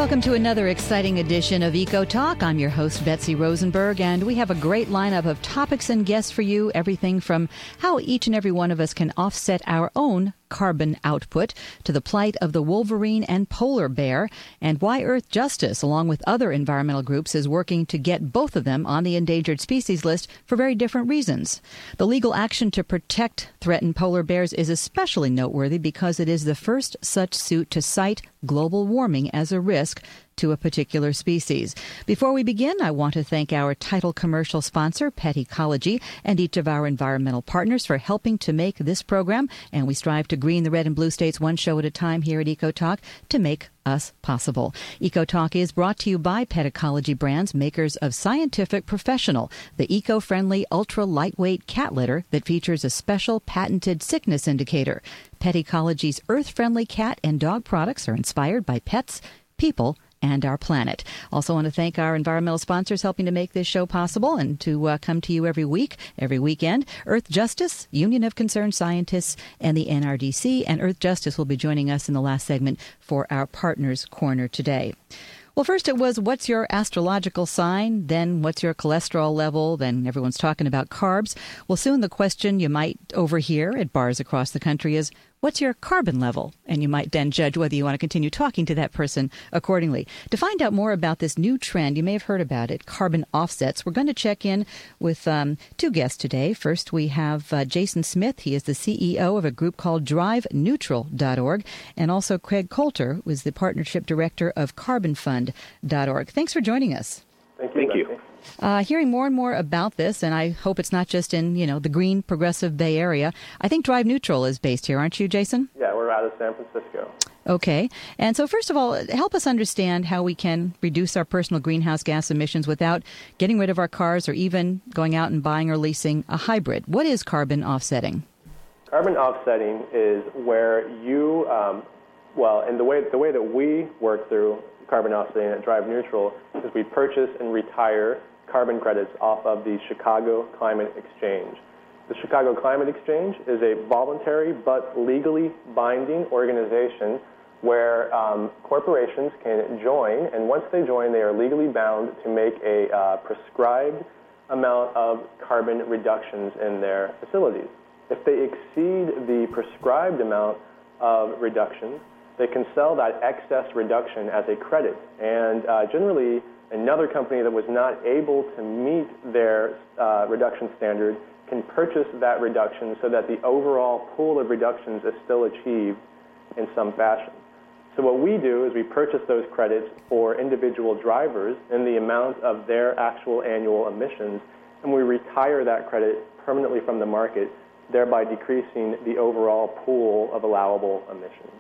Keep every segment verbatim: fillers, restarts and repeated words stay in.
Welcome to another exciting edition of Eco Talk. I'm your host, Betsy Rosenberg, and we have a great lineup of topics and guests for you. Everything from how each and every one of us can offset our own carbon output to the plight of the wolverine and polar bear, and why Earth Justice, along with other environmental groups, is working to get both of them on the endangered species list for very different reasons. The legal action to protect threatened polar bears is especially noteworthy because it is the first such suit to cite global warming as a risk to a particular species. Before we begin, I want to thank our title commercial sponsor, Pet Ecology, and each of our environmental partners for helping to make this program. And we strive to green the red and blue states one show at a time here at Eco Talk to make us possible. Eco Talk is brought to you by Pet Ecology Brands, makers of Scientific Professional, the eco-friendly, ultra-lightweight cat litter that features a special patented sickness indicator. Pet Ecology's earth-friendly cat and dog products are inspired by pets, people, and our planet. Also want to thank our environmental sponsors helping to make this show possible and to uh, come to you every week, every weekend. Earth Justice, Union of Concerned Scientists, and the N R D C. And Earth Justice will be joining us in the last segment for our Partners Corner today. Well, first it was, what's your astrological sign? Then what's your cholesterol level? Then everyone's talking about carbs. Well, soon the question you might overhear at bars across the country is, what's your carbon level? And you might then judge whether you want to continue talking to that person accordingly. To find out more about this new trend, you may have heard about it, carbon offsets, we're going to check in with um, two guests today. First, we have uh, Jason Smith. He is the C E O of a group called drive neutral dot org. And also Craig Coulter, who is the Partnership Director of carbon fund dot org. Thanks for joining us. Thank you. Thank you. Uh, hearing more and more about this, and I hope it's not just in, you know, the green progressive Bay Area. I think Drive Neutral is based here, aren't you, Jason? Yeah, we're out of San Francisco. Okay. And so first of all, help us understand how we can reduce our personal greenhouse gas emissions without getting rid of our cars or even going out and buying or leasing a hybrid. What is carbon offsetting? Carbon offsetting is where you, um, well, and the way the way that we work through carbon offsetting at Drive Neutral is we purchase and retire carbon credits off of the Chicago Climate Exchange. The Chicago Climate Exchange is a voluntary but legally binding organization where um, corporations can join, and once they join, they are legally bound to make a uh, prescribed amount of carbon reductions in their facilities. If they exceed the prescribed amount of reductions, they can sell that excess reduction as a credit, and uh, generally another company that was not able to meet their uh, reduction standard can purchase that reduction so that the overall pool of reductions is still achieved in some fashion. So what we do is we purchase those credits for individual drivers in the amount of their actual annual emissions, and we retire that credit permanently from the market, thereby decreasing the overall pool of allowable emissions.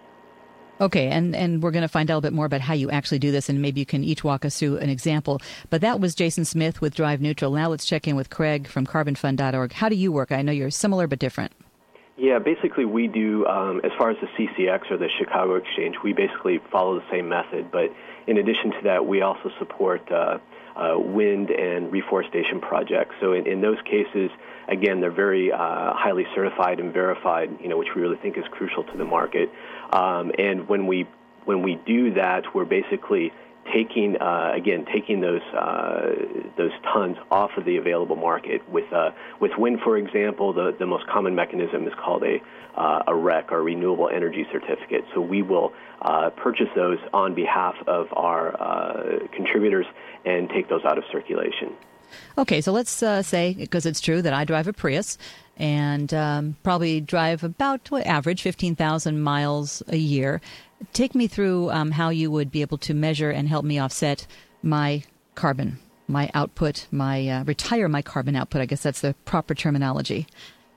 Okay, and, and we're going to find out a bit more about how you actually do this, and maybe you can each walk us through an example. But that was Jason Smith with Drive Neutral. Now let's check in with Craig from carbon fund dot org. How do you work? I know you're similar but different. Yeah, basically we do, um, as far as the C C X or the Chicago Exchange, we basically follow the same method. But in addition to that, we also support uh, uh, wind and reforestation projects. So in, in those cases, again, they're very uh, highly certified and verified, you know, which we really think is crucial to the market. Um, and when we when we do that, we're basically taking uh, again taking those uh, those tons off of the available market. With uh, with wind, for example, the, the most common mechanism is called a uh, a R E C, or renewable energy certificate. So we will uh, purchase those on behalf of our uh, contributors and take those out of circulation. Okay, so let's uh, say, because it's true that I drive a Prius and um, probably drive about, what, average fifteen thousand miles a year. Take me through um, how you would be able to measure and help me offset my carbon, my output, my uh, retire my carbon output. I guess that's the proper terminology.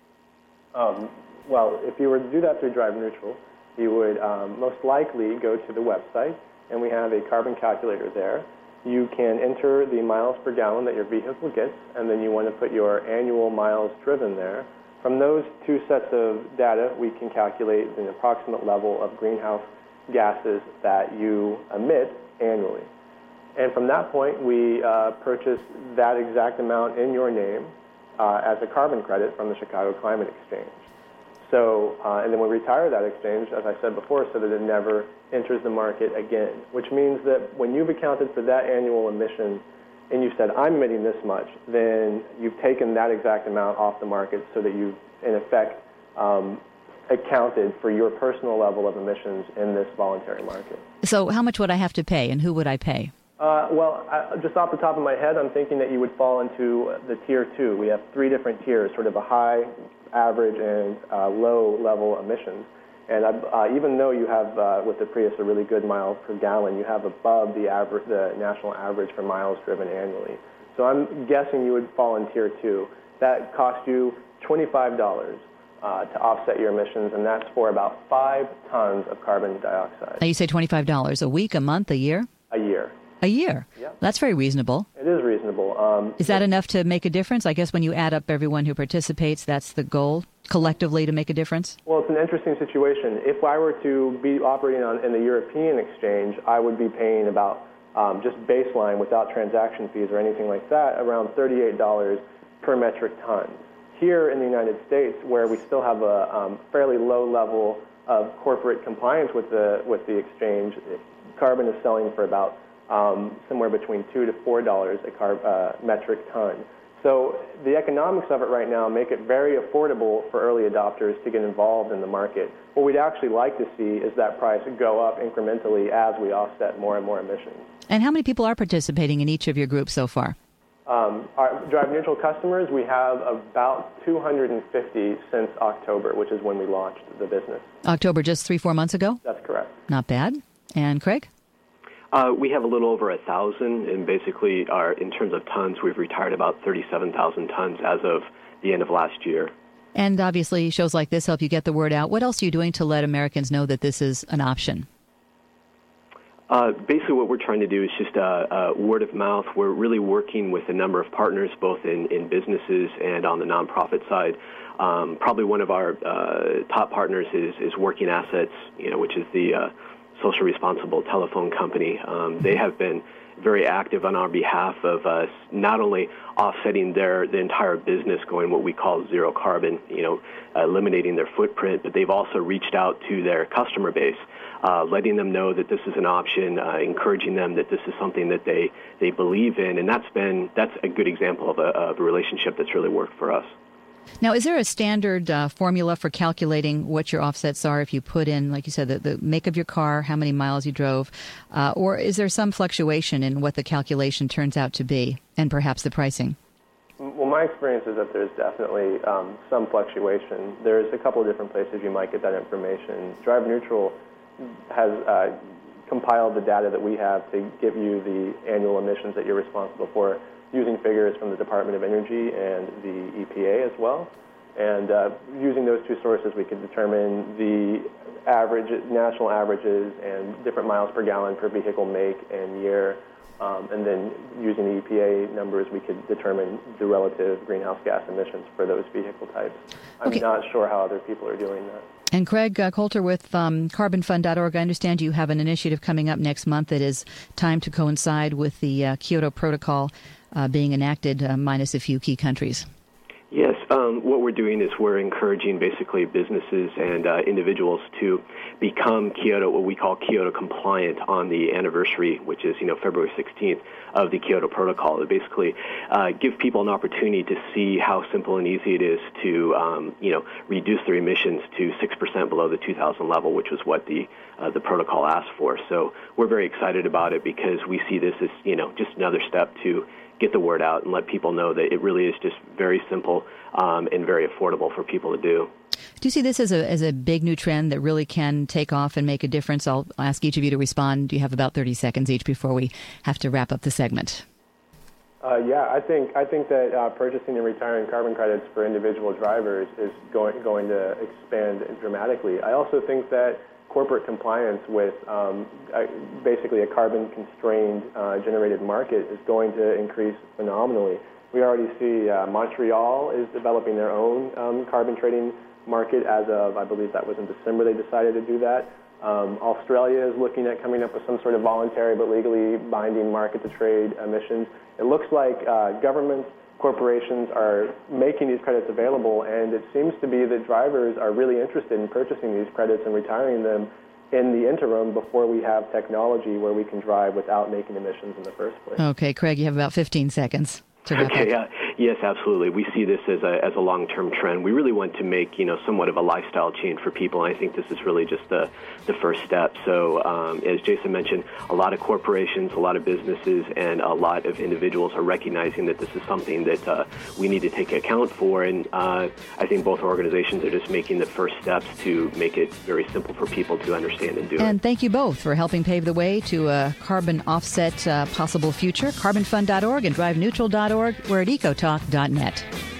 Um, well, if you were to do that through Drive Neutral, you would um, most likely go to the website, and we have a carbon calculator there. You can enter the miles per gallon that your vehicle gets, and then you want to put your annual miles driven there. From those two sets of data, we can calculate an approximate level of greenhouse gases that you emit annually. And from that point, we uh, purchase that exact amount in your name uh, as a carbon credit from the Chicago Climate Exchange. So, uh, and then we retire that exchange, as I said before, so that it never enters the market again, which means that when you've accounted for that annual emission and you've said, I'm emitting this much, then you've taken that exact amount off the market so that you've, in effect, um, accounted for your personal level of emissions in this voluntary market. So how much would I have to pay, and who would I pay? Uh, well, I, just off the top of my head, I'm thinking that you would fall into the tier two. We have three different tiers, sort of a high, average, and uh, low-level emissions. And uh, even though you have, uh, with the Prius, a really good miles per gallon, you have above the average, the national average for miles driven annually. So I'm guessing you would fall in tier two. That costs you twenty-five dollars uh, to offset your emissions, and that's for about five tons of carbon dioxide. Now you say twenty-five dollars a week, a month, a year? A year. A year? Yeah. That's very reasonable. It is reasonable. Um, is that enough to make a difference? I guess when you add up everyone who participates, that's the goal, collectively, to make a difference? Well, it's an interesting situation. If I were to be operating on in the European exchange, I would be paying about, um, just baseline without transaction fees or anything like that, around thirty-eight dollars per metric ton. Here in the United States, where we still have a um, fairly low level of corporate compliance with the with the exchange, carbon is selling for about Um, somewhere between two to four dollars a car, uh, metric ton. So the economics of it right now make it very affordable for early adopters to get involved in the market. What we'd actually like to see is that price go up incrementally as we offset more and more emissions. And how many people are participating in each of your groups so far? Um, our Drive Neutral customers, we have about two hundred fifty since October, which is when we launched the business. October, just three, four months ago? That's correct. Not bad. And Craig? Uh, we have a little over a thousand, and basically, our, in terms of tons, we've retired about thirty-seven thousand tons as of the end of last year. And obviously, shows like this help you get the word out. What else are you doing to let Americans know that this is an option? Uh, basically, what we're trying to do is just uh, uh, word of mouth. We're really working with a number of partners, both in, in businesses and on the nonprofit side. Um, probably one of our uh, top partners is, is Working Assets, you know, which is the uh, social responsible telephone company. Um, they have been very active on our behalf of us, not only offsetting their the entire business, going what we call zero carbon, you know, uh, eliminating their footprint, but they've also reached out to their customer base, uh, letting them know that this is an option, uh, encouraging them that this is something that they, they believe in, and that's been that's a good example of a, of a relationship that's really worked for us. Now, is there a standard uh, formula for calculating what your offsets are if you put in, like you said, the, the make of your car, how many miles you drove, uh, or is there some fluctuation in what the calculation turns out to be, and perhaps the pricing? Well, my experience is that there's definitely um, some fluctuation. There's a couple of different places you might get that information. Drive Neutral has uh, compiled the data that we have to give you the annual emissions that you're responsible for, using figures from the Department of Energy and the E P A as well. And uh, using those two sources, we could determine the average, national averages and different miles per gallon per vehicle make and year. Um, and then using the E P A numbers, we could determine the relative greenhouse gas emissions for those vehicle types. I'm Okay. not sure how other people are doing that. And Craig uh, Coulter with um, carbon fund dot org, I understand you have an initiative coming up next month that is timed to coincide with the uh, Kyoto Protocol uh, being enacted, uh, minus a few key countries. Yes, um, what we're doing is we're encouraging basically businesses and uh, individuals to become Kyoto, what we call Kyoto compliant on the anniversary, which is, you know, February sixteenth of the Kyoto Protocol. To basically uh, give people an opportunity to see how simple and easy it is to, um, you know, reduce their emissions to six percent below the two thousand level, which was what the uh, the protocol asked for. So we're very excited about it because we see this as, you know, just another step to get the word out and let people know that it really is just very simple um, and very affordable for people to do. Do you see this as a as a big new trend that really can take off and make a difference? I'll ask each of you to respond. You have about thirty seconds each before we have to wrap up the segment. Uh, yeah, I think I think that uh, purchasing and retiring carbon credits for individual drivers is going going to expand dramatically. I also think that corporate compliance with um, basically a carbon-constrained uh, generated market is going to increase phenomenally. We already see uh, Montreal is developing their own um, carbon trading market as of, I believe that was in December they decided to do that. Um, Australia is looking at coming up with some sort of voluntary but legally binding market to trade emissions. It looks like uh, governments corporations are making these credits available, and it seems to be that drivers are really interested in purchasing these credits and retiring them in the interim before we have technology where we can drive without making emissions in the first place. Okay, Craig, you have about fifteen seconds. Okay, uh, yes, absolutely. We see this as a as a long-term trend. We really want to make, you know, somewhat of a lifestyle change for people, and I think this is really just the, the first step. So um, as Jason mentioned, a lot of corporations, a lot of businesses, and a lot of individuals are recognizing that this is something that uh, we need to take account for, and uh, I think both organizations are just making the first steps to make it very simple for people to understand and do. And it. thank you both for helping pave the way to a carbon offset uh, possible future. carbon fund dot org and drive neutral dot org. We're at ecotalk dot net.